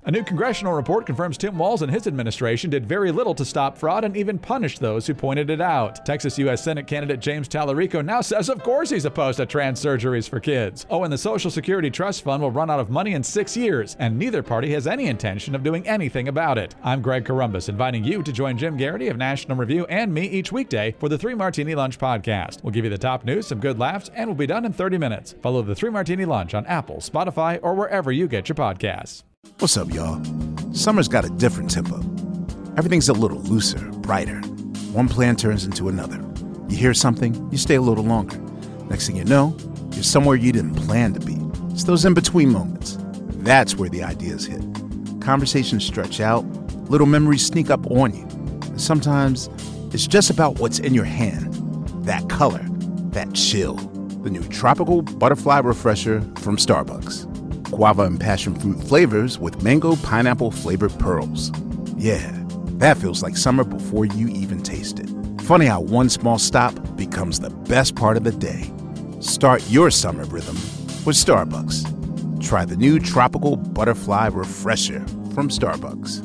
A new congressional report confirms Tim Walz and his administration did very little to stop fraud and even punished those who pointed it out. Texas U.S. Senate candidate James Tallarico now says of course he's opposed to trans surgeries for kids. Oh, and the Social Security Trust Fund will run out of money in 6 years, and neither party has any intention of doing anything about it. I'm Greg Corombos, inviting you to join Jim Garrity of National Review and me each weekday for the 3 Martini Lunch podcast. We'll give you the top news, some good laughs, and we'll be done in 30 minutes. Follow the 3 Martini Lunch on Apple, Spotify, or wherever you get your podcasts. What's up, y'all? Summer's got a different tempo. Everything's a little looser, brighter. One plan turns into another. You hear something, you stay a little longer. Next thing you know, you're somewhere you didn't plan to be. It's those in-between moments. That's where the ideas hit. Conversations stretch out, little memories sneak up on you. And sometimes it's just about what's in your hand. That color, that chill. The new Tropical Butterfly Refresher from Starbucks. Guava and passion fruit flavors with mango pineapple flavored pearls. Yeah, that feels like summer before you even taste it. Funny how one small stop becomes the best part of the day. Start your summer rhythm with Starbucks. Try the new Tropical Butterfly Refresher from Starbucks.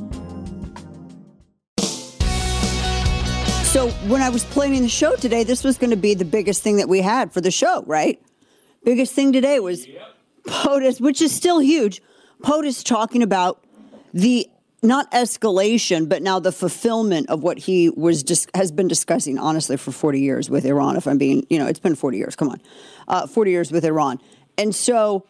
So when I was planning the show today, this was going to be the biggest thing that we had for the show, right? Biggest thing today was POTUS, which is still huge. POTUS talking about the not escalation, but now the fulfillment of what he has been discussing, honestly, for 40 years with Iran. If I'm being, it's been 40 years. Come on, 40 years with Iran, and so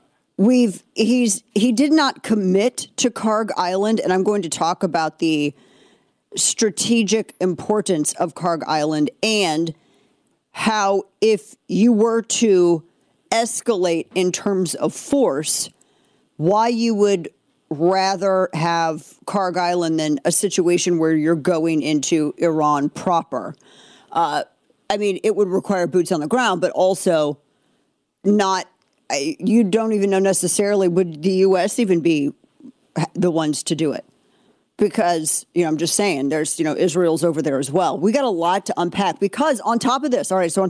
he did not commit to Karg Island, and I'm going to talk about the strategic importance of Karg Island and how if you were to escalate in terms of force, why you would rather have Karg Island than a situation where you're going into Iran proper. I mean, it would require boots on the ground, but also you don't even know necessarily would the U.S. even be the ones to do it. Because, I'm just saying, there's, Israel's over there as well. We got a lot to unpack because on top of this,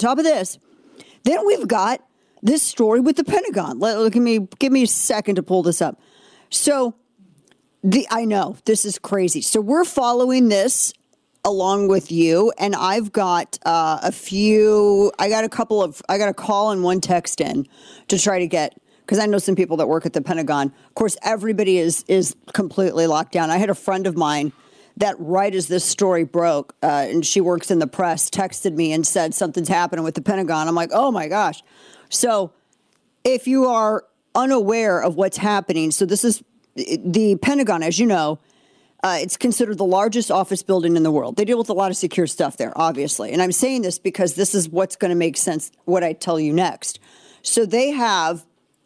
then we've got this story with the Pentagon. Give me a second to pull this up. So I know this is crazy. So we're following this along with you, and I've got I got a call and one text in to try to get, because I know some people that work at the Pentagon. Of course, everybody is completely locked down. I had a friend of mine that right as this story broke, and she works in the press, texted me and said something's happening with the Pentagon. I'm like, oh my gosh. So if you are unaware of what's happening, so this is the Pentagon, as you know, it's considered the largest office building in the world. They deal with a lot of secure stuff there, obviously. And I'm saying this because this is what's going to make sense, what I tell you next. So they have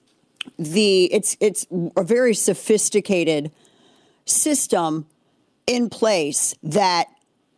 it's a very sophisticated system in place that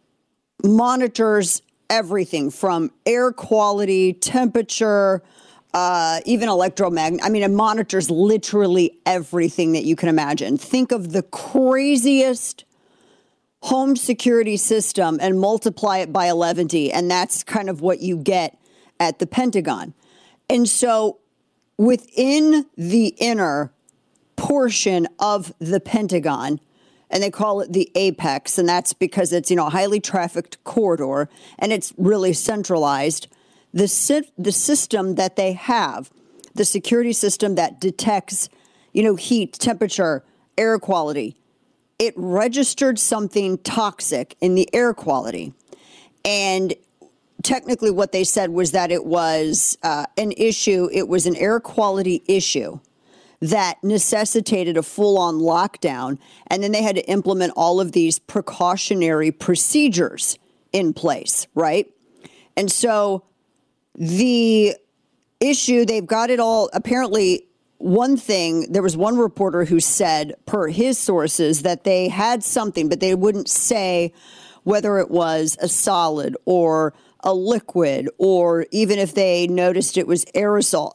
monitors everything from air quality, temperature, even electromagnet. I mean, it monitors literally everything that you can imagine. Think of the craziest home security system and multiply it by 11, and that's kind of what you get at the Pentagon. And so within the inner portion of the Pentagon, and they call it the apex, and that's because it's, a highly trafficked corridor, and it's really centralized. The system that they have, the security system that detects, heat, temperature, air quality, it registered something toxic in the air quality. And technically what they said was that it was an issue. It was an air quality issue that necessitated a full-on lockdown. And then they had to implement all of these precautionary procedures in place, right? And so the issue, they've got it all. Apparently, there was one reporter who said, per his sources, that they had something, but they wouldn't say whether it was a solid or a liquid, or even if they noticed it was aerosol,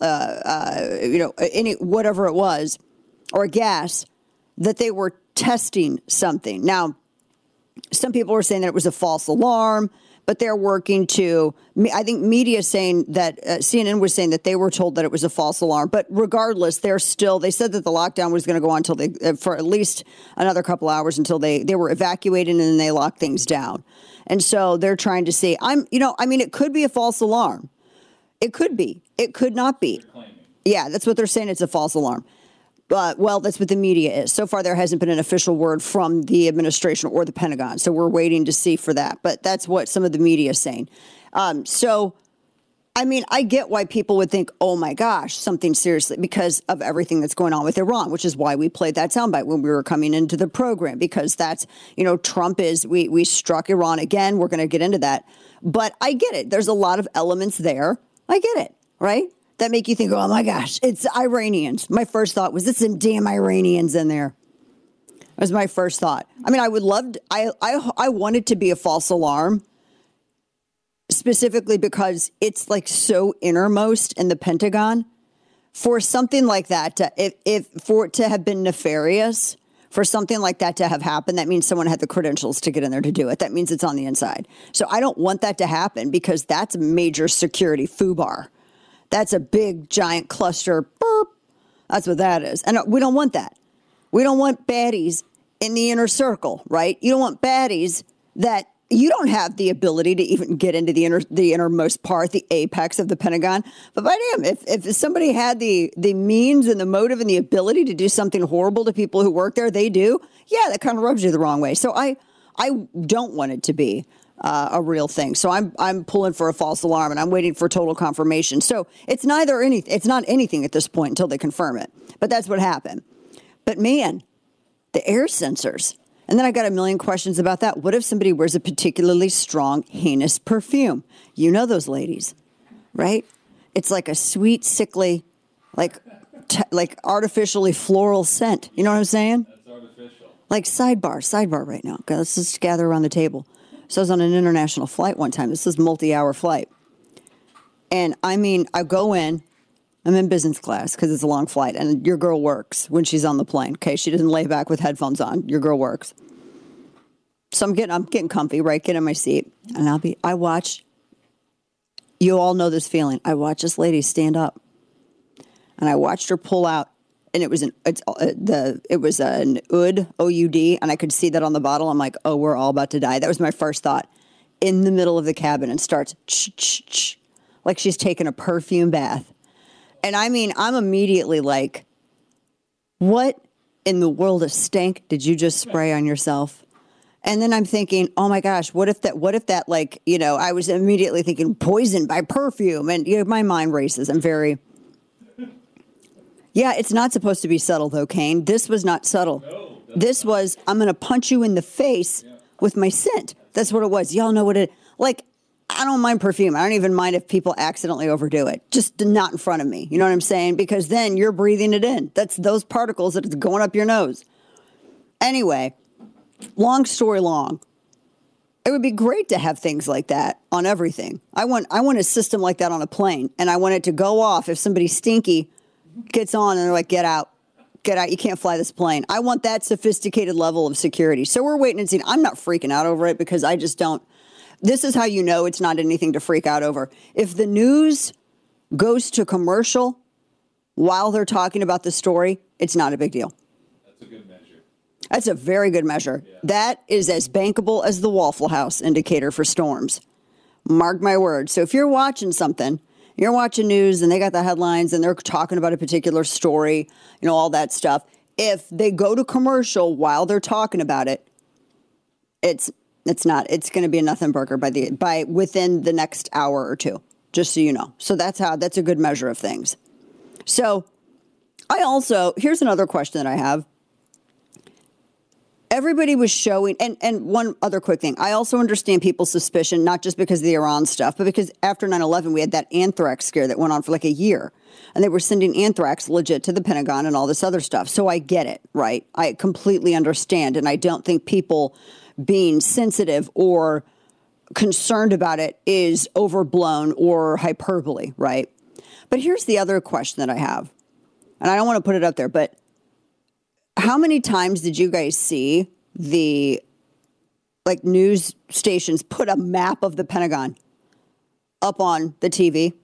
whatever it was, or a gas, that they were testing something. Now, some people were saying that it was a false alarm. but they're working to, I think media saying that, CNN was saying that they were told that it was a false alarm. But regardless, they said that the lockdown was going to go on for at least another couple hours until they were evacuated and then they locked things down. And so they're trying to see, it could be a false alarm. It could be. It could not be. Yeah, that's what they're saying. It's a false alarm. Well, that's what the media is. So far, there hasn't been an official word from the administration or the Pentagon. So we're waiting to see for that. But that's what some of the media is saying. I get why people would think, oh, my gosh, something seriously, because of everything that's going on with Iran, which is why we played that soundbite when we were coming into the program, because that's, Trump we struck Iran again. We're going to get into that. But I get it. There's a lot of elements there. I get it. Right. That make you think, oh, my gosh, it's Iranians. My first thought was, it's some damn Iranians in there. That was my first thought. I would love I want it to be a false alarm, specifically because it's like so innermost in the Pentagon. For something like that, for it to have been nefarious, for something like that to have happened, that means someone had the credentials to get in there to do it. That means it's on the inside. So I don't want that to happen because that's a major security foobar. That's a big, giant cluster. Burp. That's what that is. And we don't want that. We don't want baddies in the inner circle, right? You don't want baddies that you don't have the ability to even get into the innermost part, the apex of the Pentagon. But by damn, if somebody had the means and the motive and the ability to do something horrible to people who work there, they do. Yeah, that kind of rubs you the wrong way. So I don't want it to be a real thing. So I'm pulling for a false alarm and I'm waiting for total confirmation. So it's not anything at this point until they confirm it. But that's what happened. But man, the air sensors. And then I got a million questions about that. What if somebody wears a particularly strong, heinous perfume? You know those ladies, right? It's like a sweet, sickly, like artificially floral scent. You know what I'm saying? That's artificial. Like sidebar right now. Okay, let's just gather around the table. So I was on an international flight one time. This is multi-hour flight. And I go in. I'm in business class because it's a long flight. And your girl works when she's on the plane. Okay, she doesn't lay back with headphones on. Your girl works. So I'm getting comfy, right? Get in my seat. And I watch. You all know this feeling. I watch this lady stand up. And I watched her pull out. And it was an OUD, O-U-D, and I could see that on the bottle. I'm like, oh, we're all about to die. That was my first thought. In the middle of the cabin and starts like she's taking a perfume bath. And I'm immediately like, what in the world of stank did you just spray on yourself? And then I'm thinking, oh my gosh, what if that I was immediately thinking poisoned by perfume. And my mind races. Yeah, it's not supposed to be subtle, though, Kane. This was not subtle. No, this was, I'm going to punch you in the face with my scent. That's what it was. Y'all know what it, I don't mind perfume. I don't even mind if people accidentally overdo it. Just not in front of me. You know what I'm saying? Because then you're breathing it in. That's those particles that are going up your nose. Anyway, long story long. It would be great to have things like that on everything. I want a system like that on a plane. And I want it to go off if somebody stinky gets on and they're like, get out, you can't fly this plane. I want that sophisticated level of security. So we're waiting and seeing. I'm not freaking out over it because I just don't. This is how you know it's not anything to freak out over. If the news goes to commercial while they're talking about the story, it's not a big deal. That's a good measure. That's a very good measure. Yeah. That is as bankable as the Waffle House indicator for storms. Mark my words. So if you're watching something, you're watching news and they got the headlines and they're talking about a particular story, all that stuff. If they go to commercial while they're talking about it, it's going to be a nothing burger by within the next hour or two, just so you know. So that's a good measure of things. So here's another question that I have. Everybody was showing, and one other quick thing. I also understand people's suspicion, not just because of the Iran stuff, but because after 9/11, we had that anthrax scare that went on for like a year. And they were sending anthrax legit to the Pentagon and all this other stuff. So I get it, right? I completely understand. And I don't think people being sensitive or concerned about it is overblown or hyperbole, right? But here's the other question that I have. And I don't want to put it up there, but how many times did you guys see the like news stations put a map of the Pentagon up on the TV.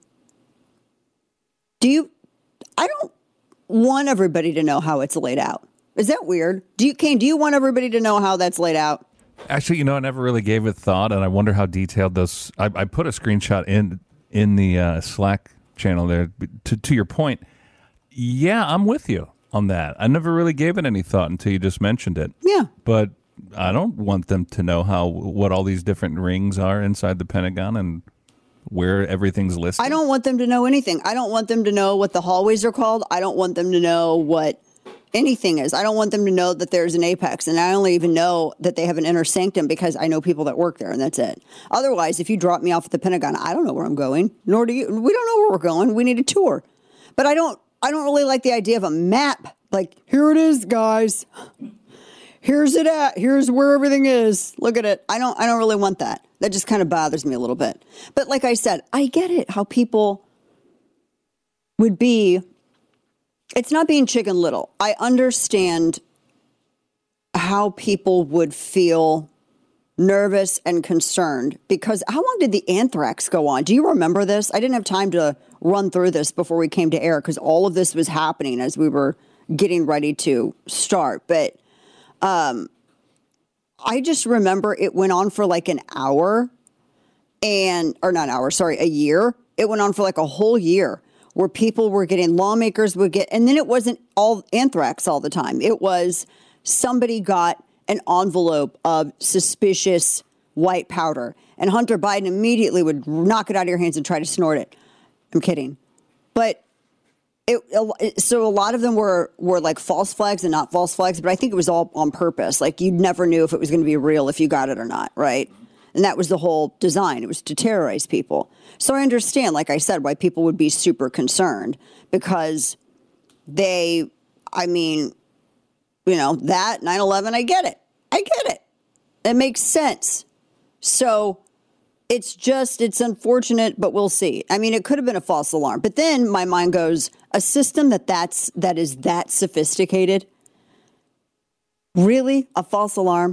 I don't want everybody to know how it's laid out. Is that weird? Kane, do you want everybody to know how that's laid out? Actually, I never really gave it thought, and I wonder how detailed those. I put a screenshot in the Slack channel there. To your point, yeah, I'm with you on that. I never really gave it any thought until you just mentioned it. Yeah, but I don't want them to know what all these different rings are inside the Pentagon and where everything's listed. I don't want them to know anything. I don't want them to know what the hallways are called. I don't want them to know what anything is. I don't want them to know that there's an apex, and I only even know that they have an inner sanctum because I know people that work there, and that's it. Otherwise, if you drop me off at the Pentagon, I don't know where I'm going, nor do you. We don't know where we're going. We need a tour. But I don't really like the idea of a map. Like, here it is, guys. Here's it at. Here's where everything is. Look at it. I don't really want that. That just kind of bothers me a little bit. But like I said, I get it, how people would be. It's not being Chicken Little. I understand how people would feel nervous and concerned because how long did the anthrax go on? Do you remember this? I didn't have time to run through this before we came to air because all of this was happening as we were getting ready to start. But I just remember it went on for like an hour a year. It went on for like a whole year where people were lawmakers would get, and then it wasn't all anthrax all the time. It was somebody got an envelope of suspicious white powder and Hunter Biden immediately would knock it out of your hands and try to snort it. I'm kidding. But so a lot of them were like false flags and not false flags, but I think it was all on purpose. Like you never knew if it was going to be real if you got it or not, right? And that was the whole design. It was to terrorize people. So I understand, like I said, why people would be super concerned because that 9/11, I get it. It makes sense. So it's unfortunate, but we'll see. I mean, it could have been a false alarm. But then my mind goes, a system that is that sophisticated? Really? A false alarm?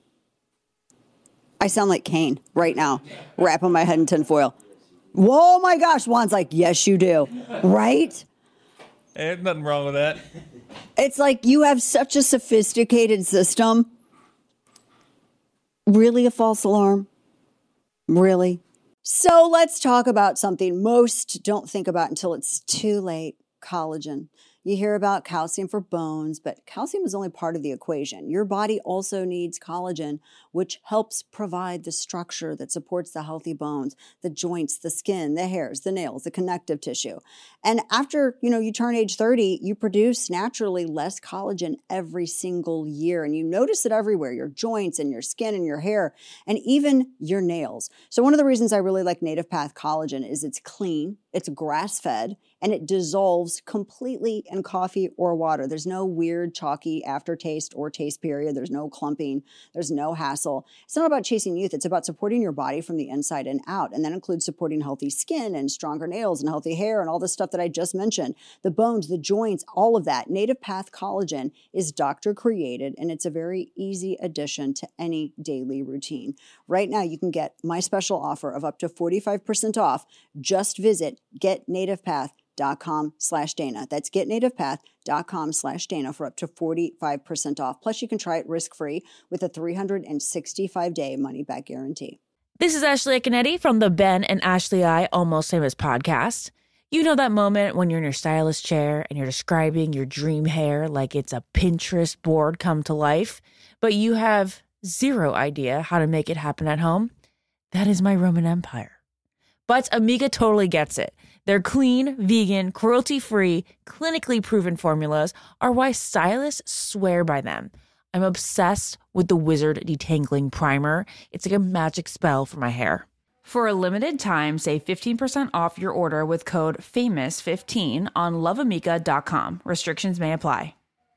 I sound like Kane right now, wrapping my head in tinfoil. Whoa, my gosh. Juan's like, yes, you do. Right? There's nothing wrong with that. It's like you have such a sophisticated system. Really a false alarm? Really? So let's talk about something most don't think about until it's too late. Collagen. You hear about calcium for bones, but calcium is only part of the equation. Your body also needs collagen, which helps provide the structure that supports the healthy bones, the joints, the skin, the hairs, the nails, the connective tissue. And after, you turn age 30, you produce naturally less collagen every single year. And you notice it everywhere, your joints and your skin and your hair, and even your nails. So one of the reasons I really like Native Path collagen is it's clean, it's grass-fed, and it dissolves completely in coffee or water. There's no weird chalky aftertaste or taste period. There's no clumping. There's no hassle. It's not about chasing youth. It's about supporting your body from the inside and out. And that includes supporting healthy skin and stronger nails and healthy hair and all the stuff that I just mentioned. The bones, the joints, all of that. Native Path collagen is doctor created, and it's a very easy addition to any daily routine. Right now, you can get my special offer of up to 45% off. Just visit getnativepath.com/Dana. That's getnativepath.com/Dana for up to 45% off. Plus, you can try it risk-free with a 365-day money-back guarantee. This is Ashley Canetti from the Ben and Ashley I Almost Famous podcast. You know that moment when you're in your stylist chair and you're describing your dream hair like it's a Pinterest board come to life, but you have zero idea how to make it happen at home? That is my Roman Empire. But Amiga totally gets it. Their clean, vegan, cruelty-free, clinically proven formulas are why stylists swear by them. I'm obsessed with the Wizard Detangling Primer. It's like a magic spell for my hair. For a limited time, save 15% off your order with code FAMOUS15 on loveamica.com. Restrictions may apply.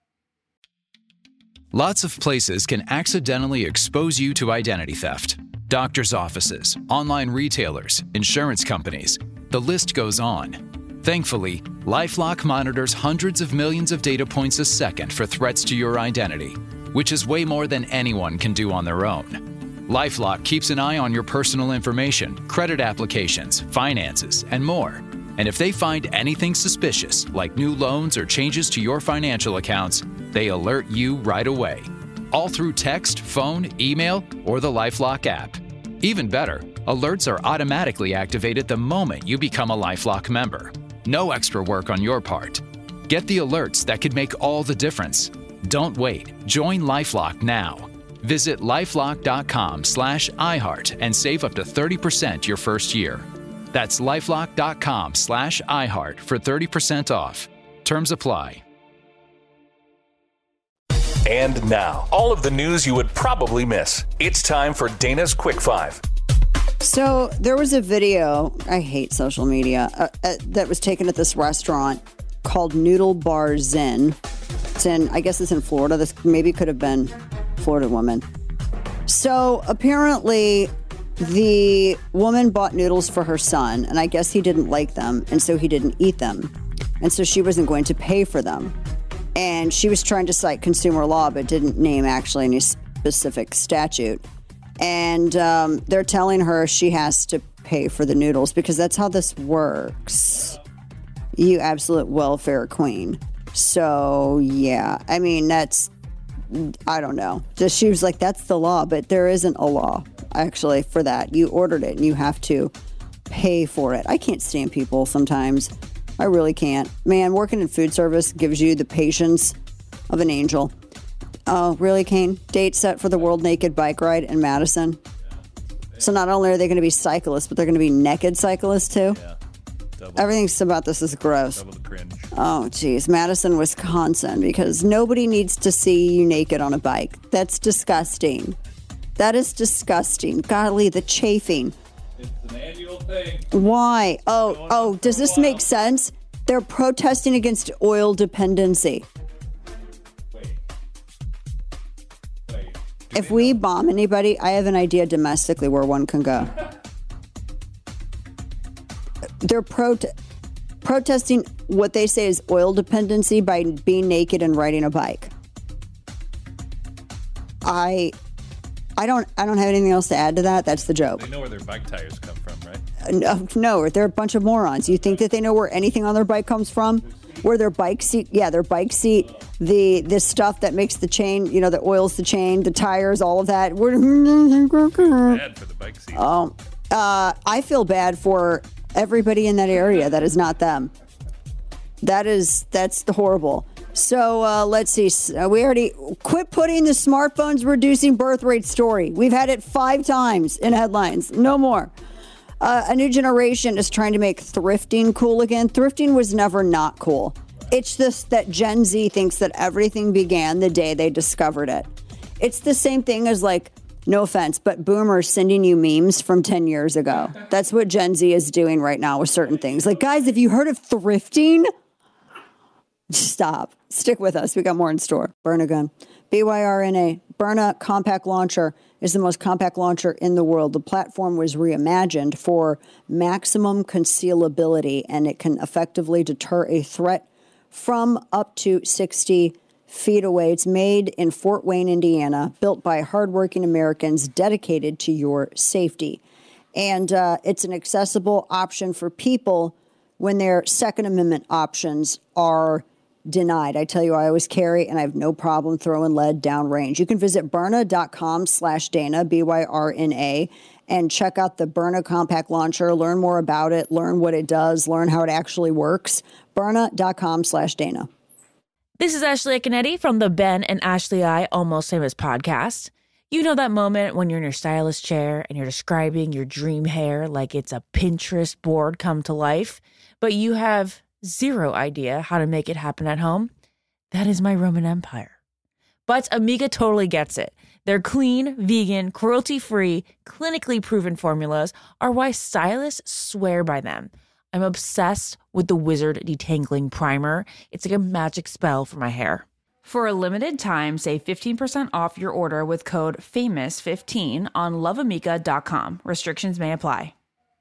Lots of places can accidentally expose you to identity theft. Doctors' offices, online retailers, insurance companies. The list goes on. Thankfully, LifeLock monitors hundreds of millions of data points a second for threats to your identity, which is way more than anyone can do on their own. LifeLock keeps an eye on your personal information, credit applications, finances, and more. And if they find anything suspicious, like new loans or changes to your financial accounts, they alert you right away. All through text, phone, email, or the LifeLock app. Even better, alerts are automatically activated the moment you become a LifeLock member. No extra work on your part. Get the alerts that could make all the difference. Don't wait. Join LifeLock now. Visit lifelock.com/iHeart and save up to 30% your first year. That's lifelock.com/iHeart for 30% off. Terms apply. And now, all of the news you would probably miss. It's time for Dana's Quick Five. So there was a video, I hate social media, that was taken at this restaurant called Noodle Bar Zen. I guess it's in Florida. This maybe could have been Florida woman. So apparently the woman bought noodles for her son, and I guess he didn't like them, and so he didn't eat them. And so she wasn't going to pay for them. And she was trying to cite consumer law, but didn't name actually any specific statute. And they're telling her she has to pay for the noodles because that's how this works. You absolute welfare queen. So, yeah, I mean, I don't know. She was like, that's the law, but there isn't a law, actually, for that. You ordered it and you have to pay for it. I can't stand people sometimes. I really can't. Man, working in food service gives you the patience of an angel. Oh, really, Kane? Date set for the World Naked Bike Ride in Madison. So not only are they going to be cyclists, but they're going to be naked cyclists, too? Yeah. Everything about this is gross. Double the cringe. Oh, geez. Madison, Wisconsin, because nobody needs to see you naked on a bike. That's disgusting. That is disgusting. Golly, the chafing. It's an annual thing. Why? Oh, does this make sense? They're protesting against oil dependency. Wait. If we bomb anybody, I have an idea domestically where one can go. They're protesting what they say is oil dependency by being naked and riding a bike. I don't have anything else to add to that. That's the joke. They know where their bike tires come from, right? No, they're a bunch of morons. You think that they know where anything on their bike comes from? Where their bike seat, their bike seat, the stuff that makes the chain, that oils the chain, the tires, all of that. Bad for the bike seat. I feel bad for everybody in that area that is not them. That's the horrible. So let's see. We already quit putting the smartphones reducing birth rate story. We've had it 5 times in headlines. No more. A new generation is trying to make thrifting cool again. Thrifting was never not cool. It's just that Gen Z thinks that everything began the day they discovered it. It's the same thing as no offense, but boomers sending you memes from 10 years ago. That's what Gen Z is doing right now with certain things. Guys, have you heard of thrifting? Stop. Stick with us. We got more in store. Byrna gun. BYRNA. Byrna compact launcher is the most compact launcher in the world. The platform was reimagined for maximum concealability, and it can effectively deter a threat from up to 60 feet away. It's made in Fort Wayne, Indiana, built by hardworking Americans dedicated to your safety. And it's an accessible option for people when their Second Amendment options are denied. I tell you, I always carry, and I have no problem throwing lead downrange. You can visit Byrna.com/Dana, BYRNA, and check out the Byrna Compact Launcher. Learn more about it, learn what it does, learn how it actually works. Byrna.com/Dana. This is Ashley Canetti from the Ben and Ashley I Almost Famous podcast. You know that moment when you're in your stylist chair and you're describing your dream hair like it's a Pinterest board come to life, but you have zero idea how to make it happen at home? That is my Roman Empire. But Amiga totally gets it. Their clean, vegan, cruelty-free, clinically proven formulas are why stylists swear by them. I'm obsessed with the Wizard Detangling Primer. It's like a magic spell for my hair. For a limited time, save 15% off your order with code FAMOUS15 on loveamica.com. Restrictions may apply.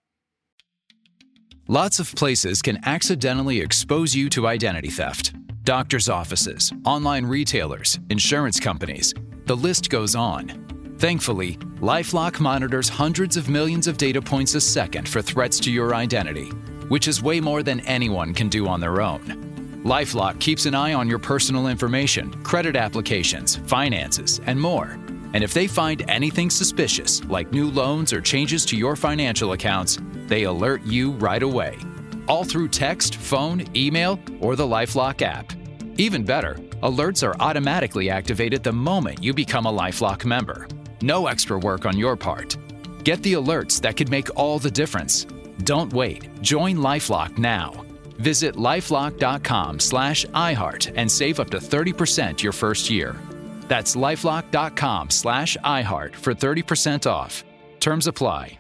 Lots of places can accidentally expose you to identity theft. Doctors' offices, online retailers, insurance companies. The list goes on. Thankfully, LifeLock monitors hundreds of millions of data points a second for threats to your identity, which is way more than anyone can do on their own. LifeLock keeps an eye on your personal information, credit applications, finances, and more. And if they find anything suspicious, like new loans or changes to your financial accounts, they alert you right away. All through text, phone, email, or the LifeLock app. Even better, alerts are automatically activated the moment you become a LifeLock member. No extra work on your part. Get the alerts that could make all the difference. Don't wait. Join LifeLock now. Visit lifelock.com/iHeart and save up to 30% your first year. That's lifelock.com/iHeart for 30% off. Terms apply.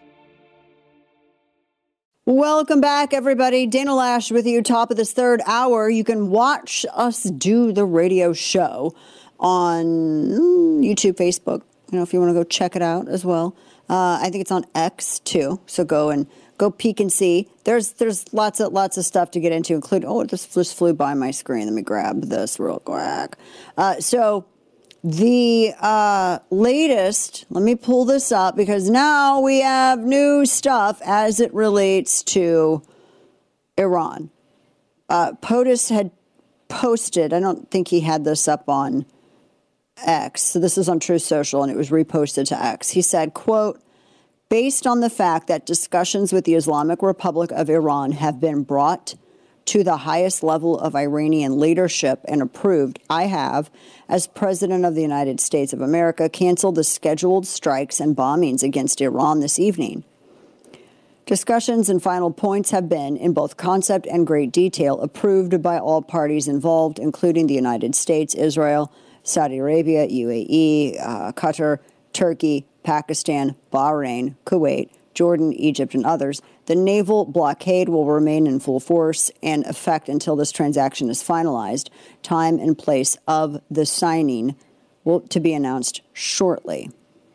Welcome back, everybody. Dana Loesch with you, top of this third hour. You can watch us do the radio show on YouTube, Facebook, if you want to go check it out as well. I think it's on X too. So go peek and see. There's lots of stuff to get into, including, this just flew by my screen. Let me grab this real quick. So the latest, let me pull this up because now we have new stuff as it relates to Iran. POTUS had posted, I don't think he had this up on X. So this is on Truth Social and it was reposted to X. He said, quote, based on the fact that discussions with the Islamic Republic of Iran have been brought to the highest level of Iranian leadership and approved, I have, as President of the United States of America, canceled the scheduled strikes and bombings against Iran this evening. Discussions and final points have been, in both concept and great detail, approved by all parties involved, including the United States, Israel, Saudi Arabia, UAE, Qatar, Turkey, Pakistan, Bahrain, Kuwait, Jordan, Egypt, and others. The naval blockade will remain in full force and effect until this transaction is finalized. Time and place of the signing will to be announced shortly.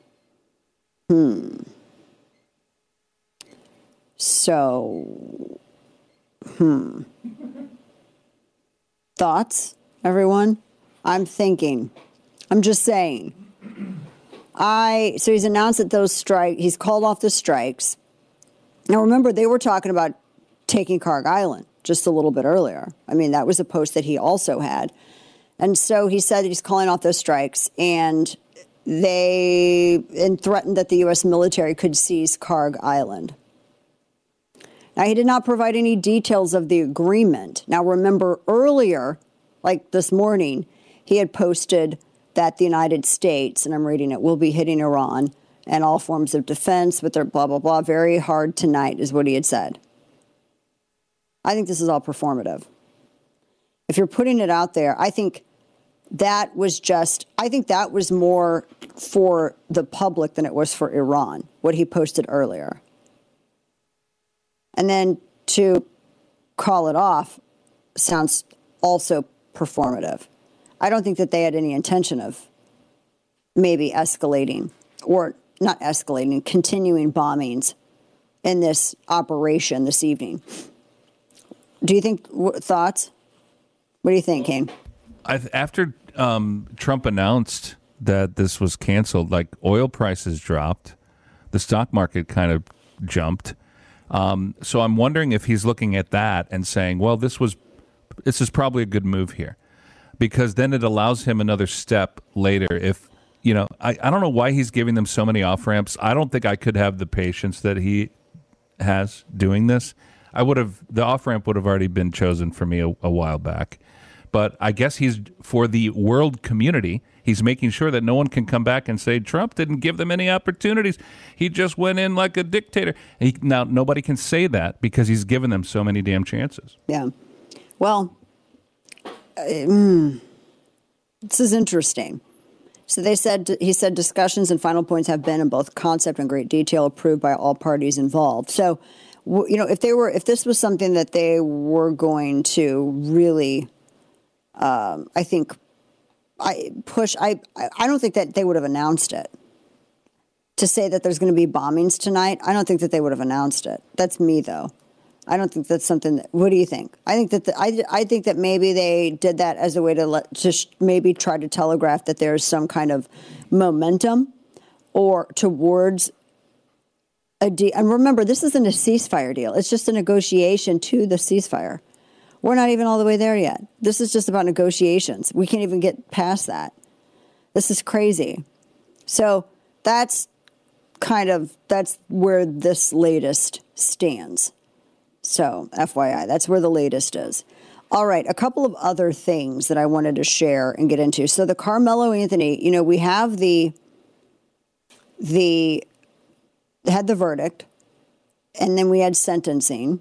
So, thoughts, everyone? I'm thinking. I'm just saying. So he's announced that he's called off the strikes. Now, remember, they were talking about taking Karg Island just a little bit earlier. I mean, that was a post that he also had. And so he said that he's calling off those strikes and threatened that the U.S. military could seize Karg Island. Now, he did not provide any details of the agreement. Now, remember earlier, like this morning, he had posted that the United States, and I'm reading it, will be hitting Iran and all forms of defense with their blah, blah, blah, very hard tonight is what he had said. I think this is all performative. If you're putting it out there, I think that was more for the public than it was for Iran, what he posted earlier. And then to call it off sounds also performative. I don't think that they had any intention of maybe escalating or not escalating, continuing bombings in this operation this evening. Do you think, thoughts? What do you think, Kane? After Trump announced that this was canceled, like oil prices dropped, the stock market kind of jumped. So I'm wondering if he's looking at that and saying, well, this is probably a good move here. Because then it allows him another step later. If, I don't know why he's giving them so many off-ramps. I don't think I could have the patience that he has doing this. The off-ramp would have already been chosen for me a while back. But I guess he's, for the world community, he's making sure that no one can come back and say Trump didn't give them any opportunities. He just went in like a dictator. Now, nobody can say that because he's given them so many damn chances. Yeah. Well, this is interesting. So he said discussions and final points have been in both concept and great detail approved by all parties involved. So, if this was something that they were going to really, I don't think that they would have announced it. To say that there's going to be bombings tonight, I don't think that they would have announced it. That's me, though. I don't think that's something. What do you think? I think that I think that maybe they did that as a way to maybe try to telegraph that there's some kind of momentum, or towards a deal. And remember, this isn't a ceasefire deal. It's just a negotiation to the ceasefire. We're not even all the way there yet. This is just about negotiations. We can't even get past that. This is crazy. So that's where this latest stands. So FYI, that's where the latest is. All right, a couple of other things that I wanted to share and get into. So the Carmelo Anthony, we have had the verdict, and then we had sentencing.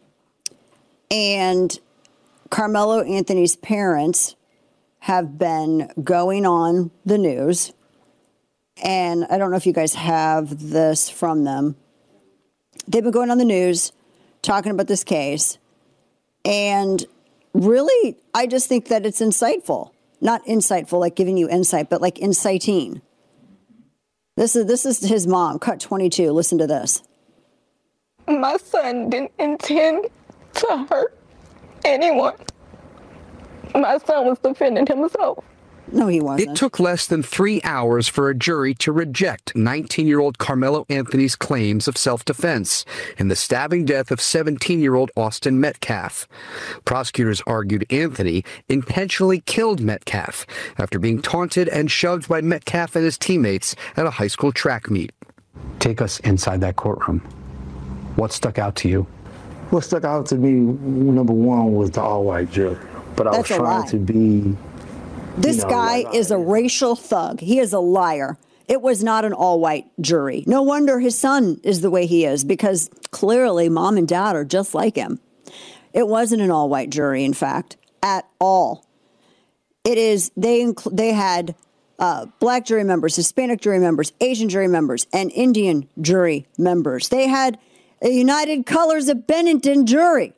And Carmelo Anthony's parents have been going on the news. And I don't know if you guys have this from them. They've been going on the news talking about this case. And really, I just think that it's insightful. Not insightful, like giving you insight, but like inciting. This is his mom, cut 22. Listen to this. My son didn't intend to hurt anyone. My son was defending himself. No, he wasn't. It took less than 3 hours for a jury to reject 19-year-old Carmelo Anthony's claims of self-defense in the stabbing death of 17-year-old Austin Metcalf. Prosecutors argued Anthony intentionally killed Metcalf after being taunted and shoved by Metcalf and his teammates at a high school track meet. Take us inside that courtroom. What stuck out to you? What stuck out to me, number one, was the all-white jury. But I was trying to be... This guy is a racial thug. He is a liar. It was not an all-white jury. No wonder his son is the way he is, because clearly mom and dad are just like him. It wasn't an all-white jury, in fact, at all. It is, they had black jury members, Hispanic jury members, Asian jury members, and Indian jury members. They had a United Colors of Benetton jury.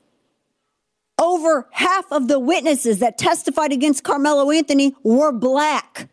Over half of the witnesses that testified against Carmelo Anthony were black.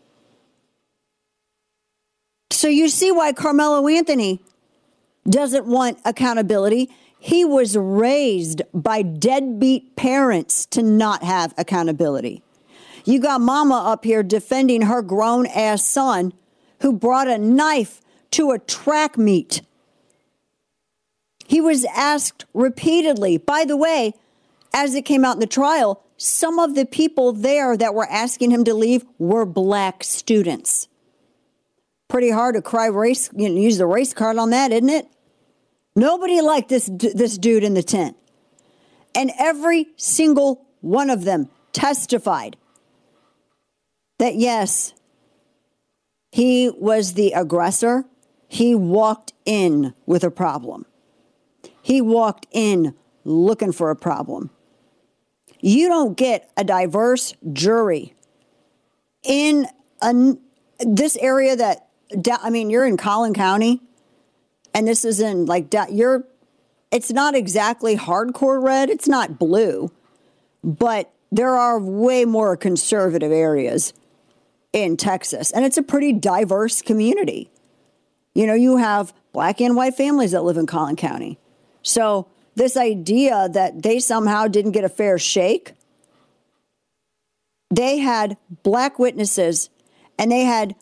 So you see why Carmelo Anthony doesn't want accountability. He was raised by deadbeat parents to not have accountability. You got mama up here defending her grown-ass son who brought a knife to a track meet. He was asked repeatedly, by the way, as it came out in the trial, some of the people there that were asking him to leave were black students. Pretty hard to cry race, use the race card on that, isn't it? Nobody liked this dude in the tent. And every single one of them testified that, yes, he was the aggressor. He walked in with a problem. He walked in looking for a problem. You don't get a diverse jury in this area that, you're in Collin County, and this is in it's not exactly hardcore red. It's not blue, but there are way more conservative areas in Texas, and it's a pretty diverse community. You have black and white families that live in Collin County. So this idea that they somehow didn't get a fair shake, they had black witnesses, and they had,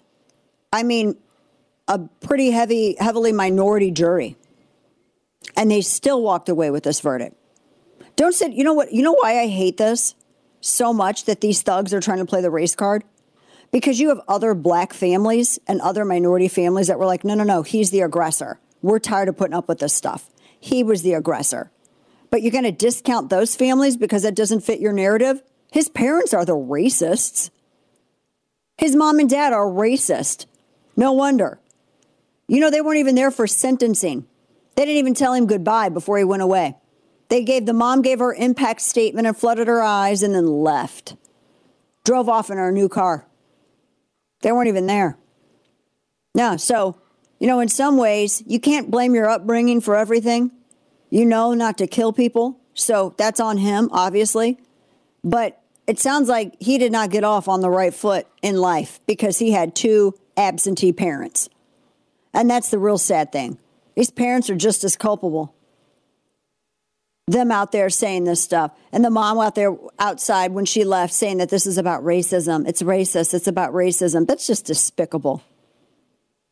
a pretty heavily minority jury. And they still walked away with this verdict. Don't say, you know what? You know why I hate this so much, that these thugs are trying to play the race card? Because you have other black families and other minority families that were like, no, he's the aggressor. We're tired of putting up with this stuff. He was the aggressor. But you're going to discount those families because that doesn't fit your narrative? His parents are the racists. His mom and dad are racist. No wonder. They weren't even there for sentencing. They didn't even tell him goodbye before he went away. The mom gave her impact statement and flooded her eyes and then left. Drove off in her new car. They weren't even there. No, so, in some ways, you can't blame your upbringing for everything. Not to kill people. So that's on him, obviously. But it sounds like he did not get off on the right foot in life because he had two absentee parents. And that's the real sad thing. These parents are just as culpable. Them out there saying this stuff. And the mom out there outside when she left saying that this is about racism. It's racist. It's about racism. That's just despicable.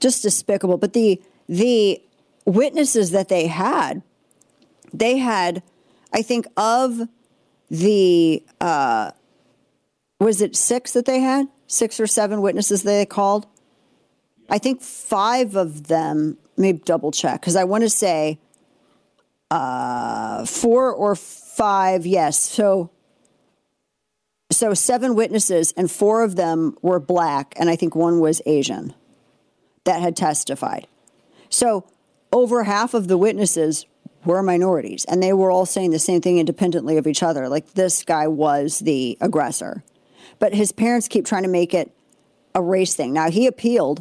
Just despicable. But the witnesses that they had, I think of the, was it 6 that they had? 6 or 7 witnesses they called? I think 5 of them, maybe double check, because I want to say 4 or 5, yes. So 7 witnesses, and 4 of them were black, and I think 1 was Asian that had testified. So over half of the witnesses were minorities, and they were all saying the same thing independently of each other, like this guy was the aggressor. But his parents keep trying to make it a race thing. Now, he appealed.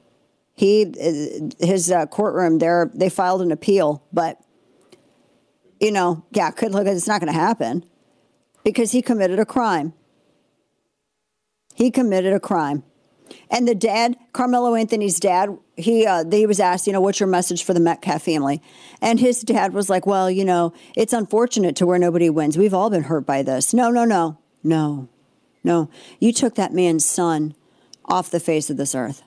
His courtroom there, they filed an appeal, but, you know, yeah, couldn't look at it's not going to happen because he committed a crime. He committed a crime. And the dad, Carmelo Anthony's dad, he was asked, you know, what's your message for the Metcalf family? And his dad was like, well, you know, it's unfortunate to where nobody wins. We've all been hurt by this. No. You took that man's son off the face of this earth.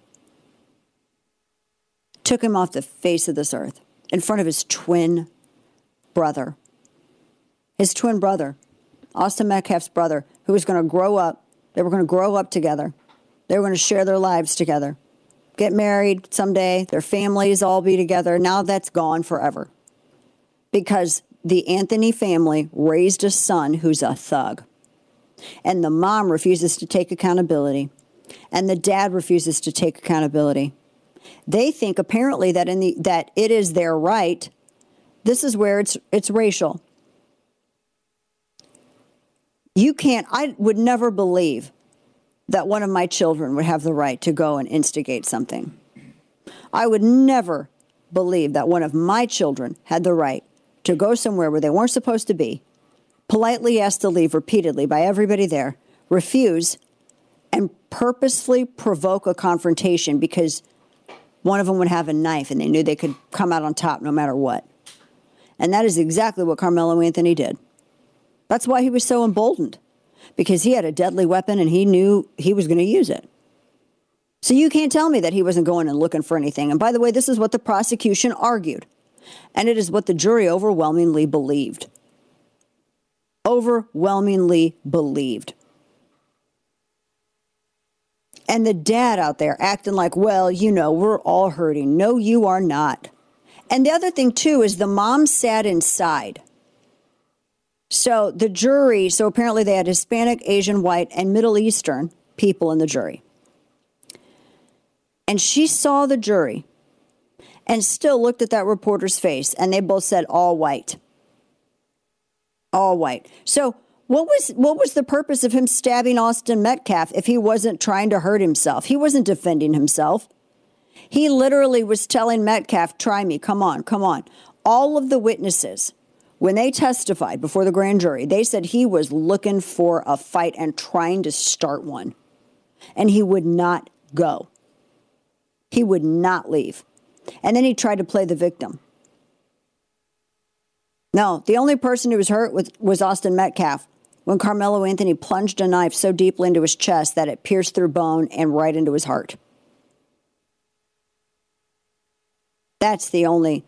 Took him off the face of this earth in front of his twin brother. His twin brother, Austin Metcalf's brother, who was going to grow up. They were going to grow up together. They were going to share their lives together, get married someday, their families all be together. Now that's gone forever because the Anthony family raised a son who's a thug. And the mom refuses to take accountability. And the dad refuses to take accountability. They think apparently that that it is their right. This is where it's racial. I would never believe that one of my children would have the right to go and instigate something. I would never believe that one of my children had the right to go somewhere where they weren't supposed to be, politely asked to leave repeatedly by everybody there, refuse, and purposefully provoke a confrontation because one of them would have a knife and they knew they could come out on top no matter what. And that is exactly what Carmelo Anthony did. That's why he was so emboldened, because he had a deadly weapon and he knew he was going to use it. So you can't tell me that he wasn't going and looking for anything. And by the way, this is what the prosecution argued. And it is what the jury overwhelmingly believed. Overwhelmingly believed. And the dad out there acting like, well, you know, we're all hurting. No, you are not. And the other thing, too, is the mom sat inside. So the jury, so apparently they had Hispanic, Asian, white, and Middle Eastern people in the jury. And she saw the jury and still looked at that reporter's face, and they both said all white. All white. So what was the purpose of him stabbing Austin Metcalf if he wasn't trying to hurt himself? He wasn't defending himself. He literally was telling Metcalf, try me, come on, come on. All of the witnesses, when they testified before the grand jury, they said he was looking for a fight and trying to start one. And he would not go. He would not leave. And then he tried to play the victim. No, the only person who was hurt was Austin Metcalf when Carmelo Anthony plunged a knife so deeply into his chest that it pierced through bone and right into his heart. That's the only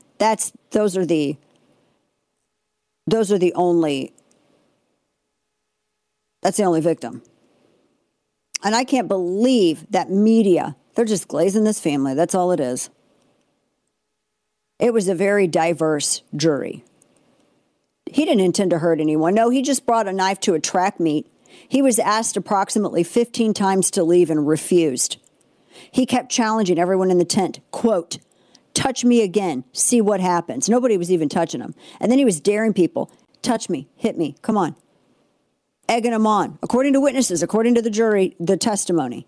victim. And I can't believe that media, they're just glazing this family. That's all it is. It was a very diverse jury. He didn't intend to hurt anyone. No, he just brought a knife to a track meet. He was asked approximately 15 times to leave and refused. He kept challenging everyone in the tent, quote, touch me again, see what happens. Nobody was even touching him. And then he was daring people, touch me, hit me, come on. Egging him on, according to witnesses, according to the jury, the testimony.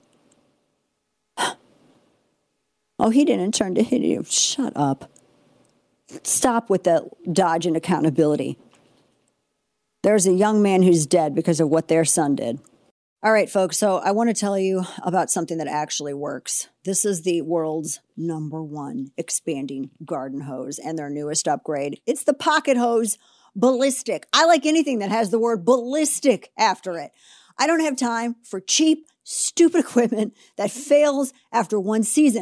Oh, he didn't turn to hit you. Shut up. Stop with the dodge and accountability. There's a young man who's dead because of what their son did. All right, folks, so I want to tell you about something that actually works. This is the world's #1 expanding garden hose and their newest upgrade. It's the Pocket Hose Ballistic. I like anything that has the word ballistic after it. I don't have time for cheap, stupid equipment that fails after one season.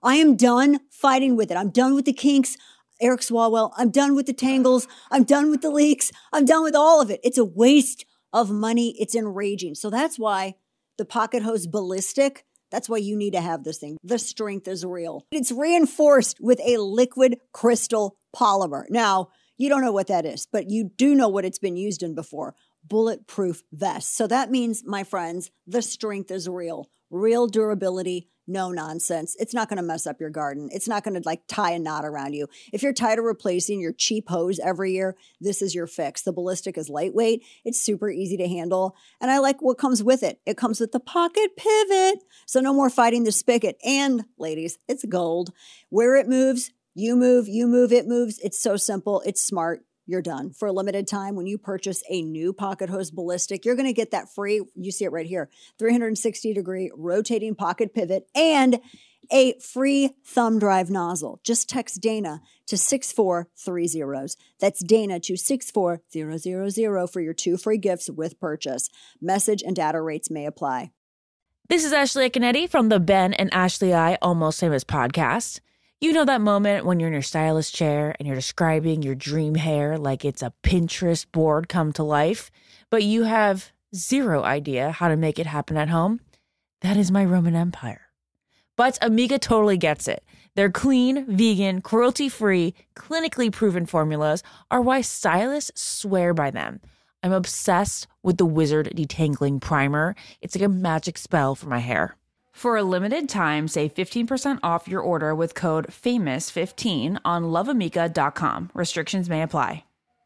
I am done fighting with it. I'm done with the kinks. Eric Swalwell, I'm done with the tangles. I'm done with the leaks. I'm done with all of it. It's a waste of money. It's enraging. So that's why the Pocket Hose Ballistic, that's why you need to have this thing. The strength is real. It's reinforced with a liquid crystal polymer. Now, you don't know what that is, but you do know what it's been used in before. Bulletproof vest. So that means, my friends, the strength is real. Real durability, no nonsense. It's not going to mess up your garden. It's not going to tie a knot around you. If you're tired of replacing your cheap hose every year, this is your fix. The Ballistic is lightweight. It's super easy to handle. And I like what comes with it. It comes with the pocket pivot. So no more fighting the spigot. And ladies, it's gold. Where it moves, you move, it moves. It's so simple. It's smart. You're done. For a limited time, when you purchase a new Pocket Hose Ballistic, you're going to get that free, you see it right here, 360-degree rotating pocket pivot and a free thumb drive nozzle. Just text Dana to 64300. That's Dana to 64000 for your 2 free gifts with purchase. Message and data rates may apply. This is Ashley Canetti from the Ben and Ashley I Almost Famous podcast. You know that moment when you're in your stylist chair and you're describing your dream hair like it's a Pinterest board come to life, but you have zero idea how to make it happen at home? That is my Roman Empire. But Amiga totally gets it. Their clean, vegan, cruelty-free, clinically proven formulas are why stylists swear by them. I'm obsessed with the Wizard Detangling Primer. It's like a magic spell for my hair. For a limited time, save 15% off your order with code FAMOUS15 on loveamica.com. Restrictions may apply.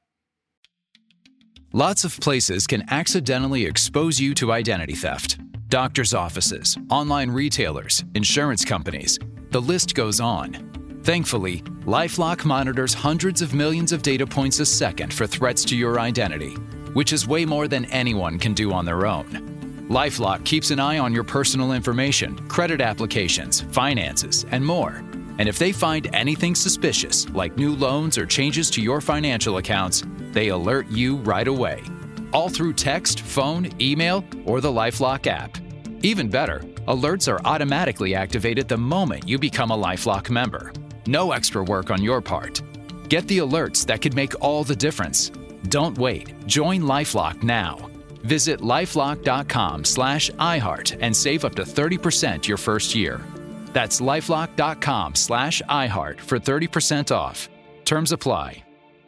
Lots of places can accidentally expose you to identity theft. Doctors' offices, online retailers, insurance companies. The list goes on. Thankfully, LifeLock monitors hundreds of millions of data points a second for threats to your identity, which is way more than anyone can do on their own. LifeLock keeps an eye on your personal information, credit applications, finances, and more. And if they find anything suspicious, like new loans or changes to your financial accounts, they alert you right away. All through text, phone, email, or the LifeLock app. Even better, alerts are automatically activated the moment you become a LifeLock member. No extra work on your part. Get the alerts that could make all the difference. Don't wait. Join LifeLock now. Visit lifelock.com/iHeart and save up to 30% your first year. That's lifelock.com/iHeart for 30% off. Terms apply.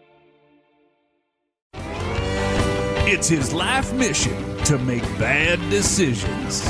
It's his life mission to make bad decisions.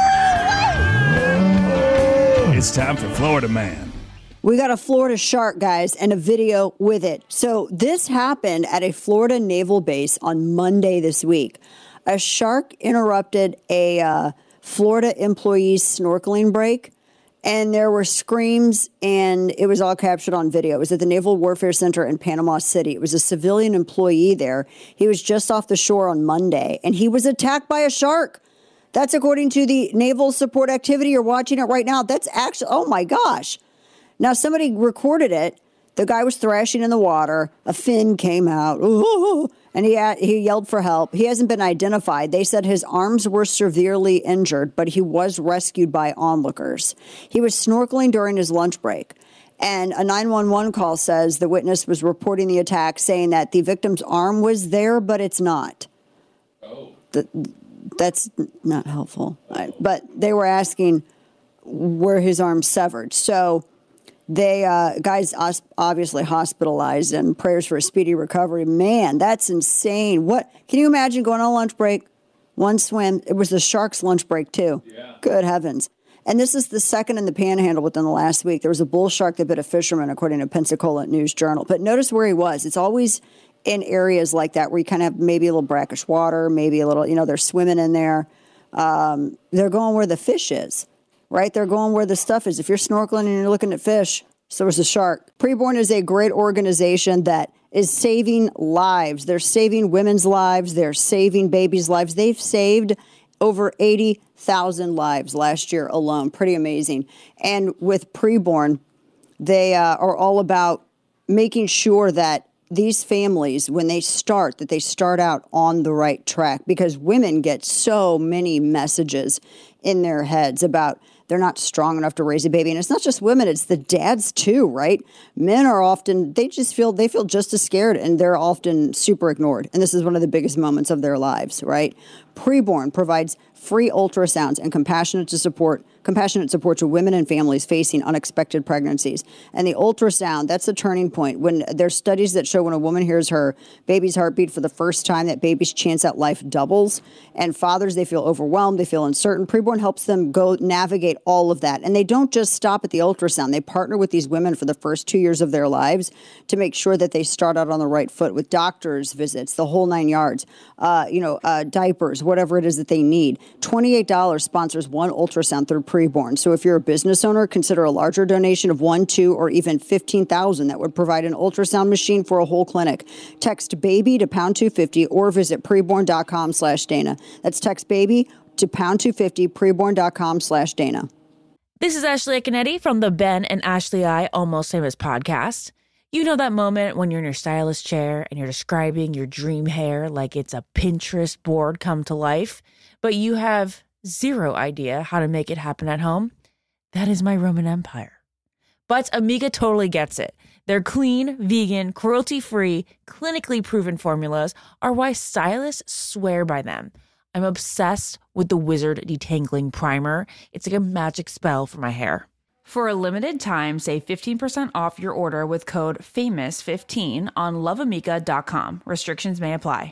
It's time for Florida Man. We got a Florida shark, guys, and a video with it. So this happened at a Florida naval base on Monday this week. A shark interrupted a Florida employee's snorkeling break, and there were screams, and it was all captured on video. It was at the Naval Warfare Center in Panama City. It was a civilian employee there. He was just off the shore on Monday, and he was attacked by a shark. That's according to the Naval Support Activity. You're watching it right now. That's actually, oh my gosh. Now, somebody recorded it. The guy was thrashing in the water. A fin came out. Ooh, and he yelled for help. He hasn't been identified. They said his arms were severely injured, but he was rescued by onlookers. He was snorkeling during his lunch break. And a 911 call says the witness was reporting the attack, saying that the victim's arm was there, but it's not. Oh. That's not helpful. But they were asking where his arm severed. So they guys obviously hospitalized, and prayers for a speedy recovery. Man, that's insane. What can you imagine going on lunch break, one swim? It was the shark's lunch break too. Yeah. Good heavens. And this is the second in the Panhandle within the last week. There was a bull shark that bit a fisherman, according to Pensacola News Journal. But notice where he was. It's always in areas like that where you kind of have maybe a little brackish water, maybe a little, they're swimming in there. They're going where the fish is. Right? They're going where the stuff is. If you're snorkeling and you're looking at fish, so is a shark. Preborn is a great organization that is saving lives. They're saving women's lives. They're saving babies' lives. They've saved over 80,000 lives last year alone. Pretty amazing. And with Preborn, they are all about making sure that these families, when they start, that they start out on the right track, because women get so many messages in their heads about they're not strong enough to raise a baby. And it's not just women, it's the dads too, right? Men are often, they feel just as scared, and they're often super ignored. And this is one of the biggest moments of their lives, right? Preborn provides free ultrasounds and compassionate support to women and families facing unexpected pregnancies. And the ultrasound, that's a turning point. When there's studies that show when a woman hears her baby's heartbeat for the first time, that baby's chance at life doubles. And fathers, they feel overwhelmed, they feel uncertain. Preborn helps them go navigate all of that. And they don't just stop at the ultrasound. They partner with these women for the first 2 years of their lives to make sure that they start out on the right foot with doctors' visits, the whole 9 yards, diapers, whatever it is that they need. $28 sponsors one ultrasound through Preborn. So if you're a business owner, consider a larger donation of $1, $2, or even $15,000. That would provide an ultrasound machine for a whole clinic. Text BABY to pound 250 or visit preborn.com/Dana. That's text BABY to pound 250, preborn.com/Dana. This is Ashley Canetti from the Ben and Ashley I Almost Famous podcast. You know that moment when you're in your stylist chair and you're describing your dream hair like it's a Pinterest board come to life, but you have zero idea how to make it happen at home? That is my Roman Empire. But Amiga totally gets it. Their clean, vegan, cruelty-free, clinically proven formulas are why stylists swear by them. I'm obsessed with the Wizard Detangling Primer. It's like a magic spell for my hair. For a limited time, save 15% off your order with code FAMOUS15 on loveamiga.com. Restrictions may apply.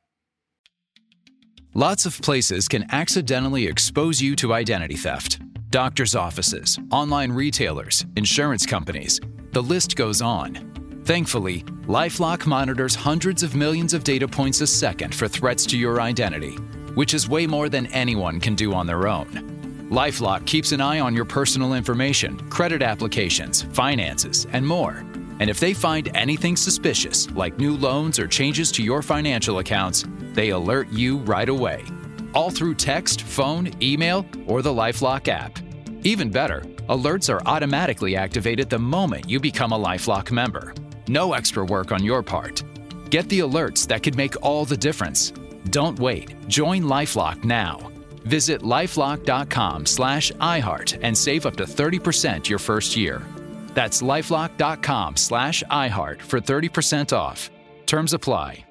Lots of places can accidentally expose you to identity theft. Doctors' offices, online retailers, insurance companies. The list goes on. Thankfully, LifeLock monitors hundreds of millions of data points a second for threats to your identity, which is way more than anyone can do on their own. LifeLock keeps an eye on your personal information, credit applications, finances, and more. And if they find anything suspicious, like new loans or changes to your financial accounts, they alert you right away. All through text, phone, email, or the LifeLock app. Even better, alerts are automatically activated the moment you become a LifeLock member. No extra work on your part. Get the alerts that could make all the difference. Don't wait. Join LifeLock now. Visit lifelock.com/iHeart and save up to 30% your first year. That's lifelock.com/iHeart for 30% off. Terms apply.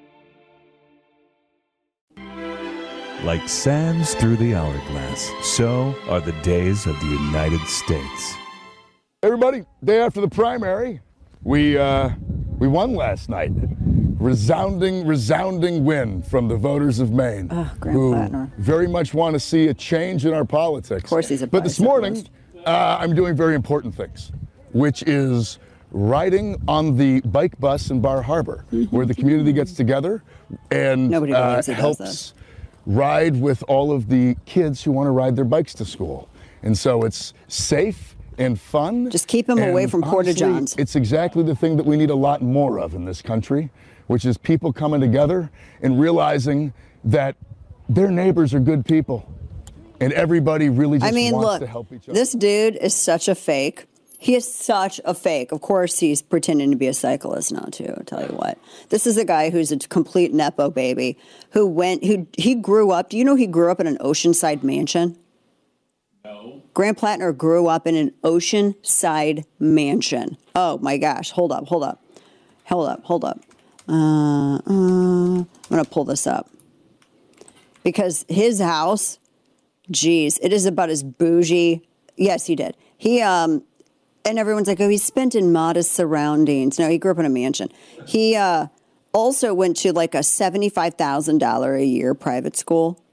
Like sands through the hourglass, so are the days of the United States. Everybody, day after the primary, we won last night. Resounding win from the voters of Maine, who very much want to see a change in our politics. Of course he's a But this morning, I'm doing very important things, which is riding on the bike bus in Bar Harbor, where the community gets together and helps ride with all of the kids who want to ride their bikes to school. And so it's safe and fun. Just keep them away from porta-johns. It's exactly the thing that we need a lot more of in this country, which is people coming together and realizing that their neighbors are good people and everybody really just wants to help each other. This dude is such a fake. He is such a fake. Of course, he's pretending to be a cyclist now, too. I'll tell you what. This is a guy who's a complete Nepo baby he grew up. Do you know he grew up in an Oceanside mansion? No. Grant Plattner grew up in an Oceanside mansion. Oh, my gosh. Hold up. I'm going to pull this up. Because his house, geez, it is about as bougie. Yes, he did. And everyone's like, oh, he's spent in modest surroundings. No, he grew up in a mansion. He also went to like a $75,000 a year private school.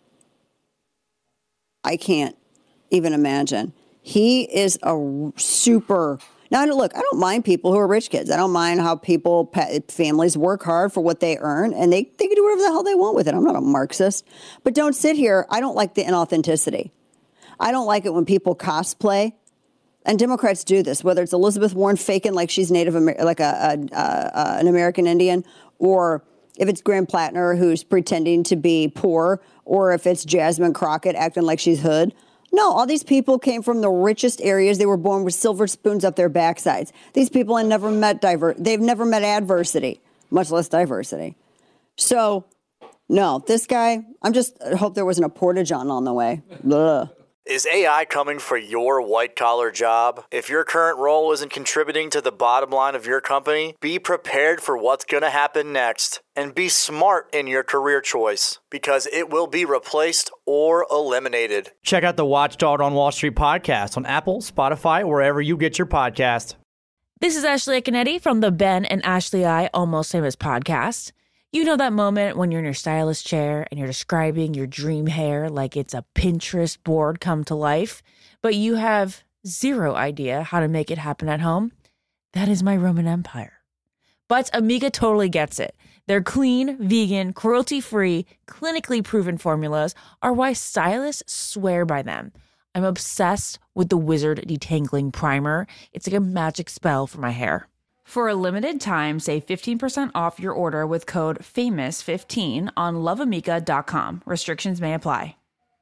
I can't even imagine. He is a super... Now, look, I don't mind people who are rich kids. I don't mind how families work hard for what they earn, and they can do whatever the hell they want with it. I'm not a Marxist. But don't sit here. I don't like the inauthenticity. I don't like it when people cosplay. And Democrats do this, whether it's Elizabeth Warren faking like she's Native American, like an American Indian, or if it's Graham Plattner who's pretending to be poor, or if it's Jasmine Crockett acting like she's hood. No, all these people came from the richest areas. They were born with silver spoons up their backsides. These people have never met they've never met adversity, much less diversity. So, no, this guy, I hope there wasn't a porta-john on the way. Ugh. Is AI coming for your white-collar job? If your current role isn't contributing to the bottom line of your company, be prepared for what's going to happen next. And be smart in your career choice, because it will be replaced or eliminated. Check out the Watchdog on Wall Street podcast on Apple, Spotify, wherever you get your podcast. This is Ashley Canetti from the Ben and Ashley I Almost Famous podcast. You know that moment when you're in your stylist chair and you're describing your dream hair like it's a Pinterest board come to life, but you have zero idea how to make it happen at home? That is my Roman Empire. But Amiga totally gets it. Their clean, vegan, cruelty-free, clinically proven formulas are why stylists swear by them. I'm obsessed with the Wizard Detangling Primer. It's like a magic spell for my hair. For a limited time, save 15% off your order with code FAMOUS15 on loveamica.com. Restrictions may apply.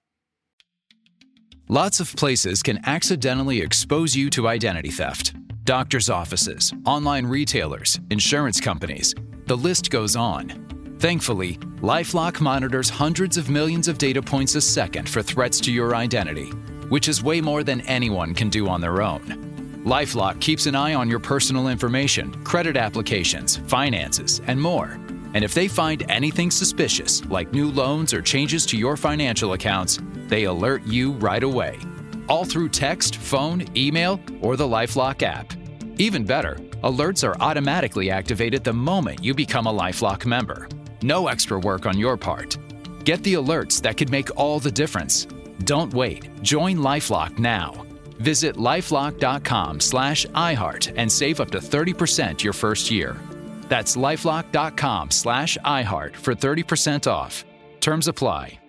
Lots of places can accidentally expose you to identity theft. Doctors' offices, online retailers, insurance companies. The list goes on. Thankfully, LifeLock monitors hundreds of millions of data points a second for threats to your identity, which is way more than anyone can do on their own. LifeLock keeps an eye on your personal information, credit applications, finances, and more. And if they find anything suspicious, like new loans or changes to your financial accounts, they alert you right away. All through text, phone, email, or the LifeLock app. Even better, alerts are automatically activated the moment you become a LifeLock member. No extra work on your part. Get the alerts that could make all the difference. Don't wait. Join LifeLock now. Visit LifeLock.com/iHeart and save up to 30% your first year. That's LifeLock.com/iHeart for 30% off. Terms apply.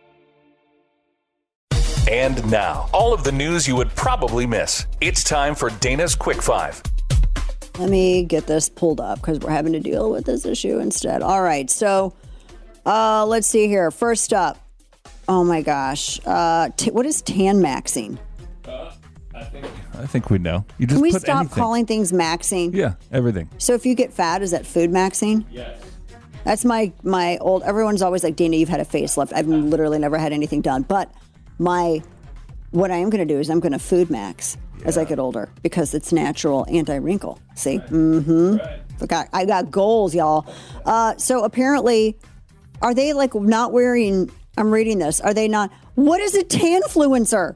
And now, all of the news you would probably miss. It's time for Dana's Quick Five. Let me get this pulled up because we're having to deal with this issue instead. All right, so let's see here. First up, oh my gosh, what is tan maxing? I think we know. You just Can we put stop anything. calling things maxing? Yeah, everything. So if you get fat, is that food maxing? Yes. That's my old, everyone's always like, Dana, you've had a facelift. I've literally never had anything done. But what I am going to do is I'm going to food max as I get older because it's natural anti-wrinkle. See? Right. Mm-hmm. I got goals, y'all. So apparently, are they like not wearing, I'm reading this, are they not, what is a tanfluencer?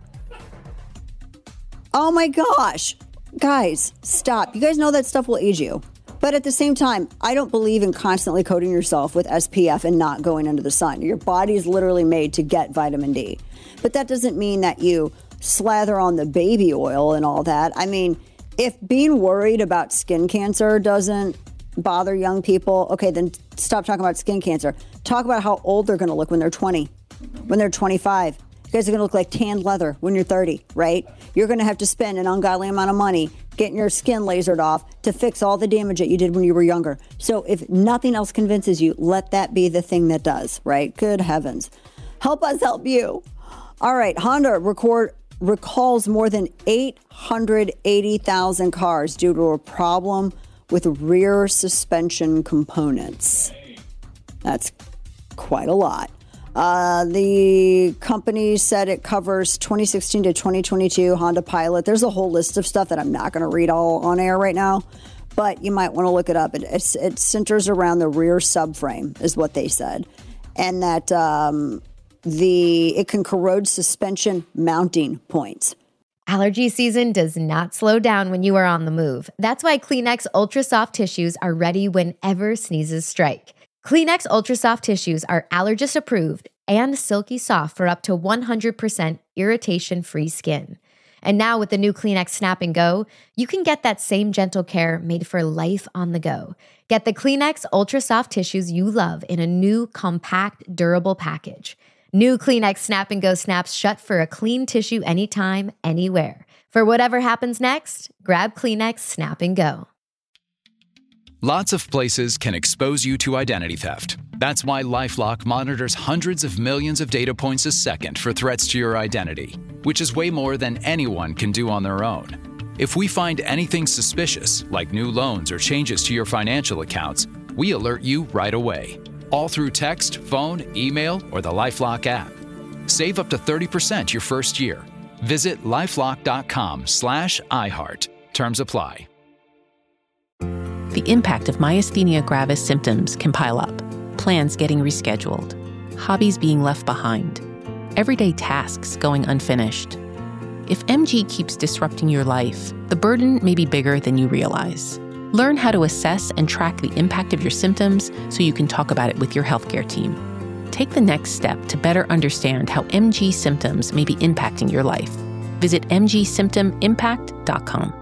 Oh my gosh. Guys, stop. You guys know that stuff will age you. But at the same time, I don't believe in constantly coating yourself with SPF and not going into the sun. Your body is literally made to get vitamin D. But that doesn't mean that you slather on the baby oil and all that. I mean, if being worried about skin cancer doesn't bother young people, okay, then stop talking about skin cancer. Talk about how old they're going to look when they're 20, when they're 25. You guys are going to look like tanned leather when you're 30, right? You're going to have to spend an ungodly amount of money getting your skin lasered off to fix all the damage that you did when you were younger. So if nothing else convinces you, let that be the thing that does, right? Good heavens. Help us help you. All right, Honda recalls more than 880,000 cars due to a problem with rear suspension components. That's quite a lot. The company said it covers 2016 to 2022 Honda Pilot. There's a whole list of stuff that I'm not going to read all on air right now, but you might want to look it up. It centers around the rear subframe is what they said. And that it can corrode suspension mounting points. Allergy season does not slow down when you are on the move. That's why Kleenex Ultra Soft Tissues are ready whenever sneezes strike. Kleenex Ultra Soft Tissues are allergist approved and silky soft for up to 100% irritation-free skin. And now with the new Kleenex Snap and Go, you can get that same gentle care made for life on the go. Get the Kleenex Ultra Soft Tissues you love in a new, compact, durable package. New Kleenex Snap and Go snaps shut for a clean tissue anytime, anywhere. For whatever happens next, grab Kleenex Snap and Go. Lots of places can expose you to identity theft. That's why LifeLock monitors hundreds of millions of data points a second for threats to your identity, which is way more than anyone can do on their own. If we find anything suspicious, like new loans or changes to your financial accounts, we alert you right away. All through text, phone, email, or the LifeLock app. Save up to 30% your first year. Visit lifelock.com/iHeart. Terms apply. The impact of myasthenia gravis symptoms can pile up. Plans getting rescheduled, hobbies being left behind, everyday tasks going unfinished. If MG keeps disrupting your life, the burden may be bigger than you realize. Learn how to assess and track the impact of your symptoms so you can talk about it with your healthcare team. Take the next step to better understand how MG symptoms may be impacting your life. Visit mgsymptomimpact.com.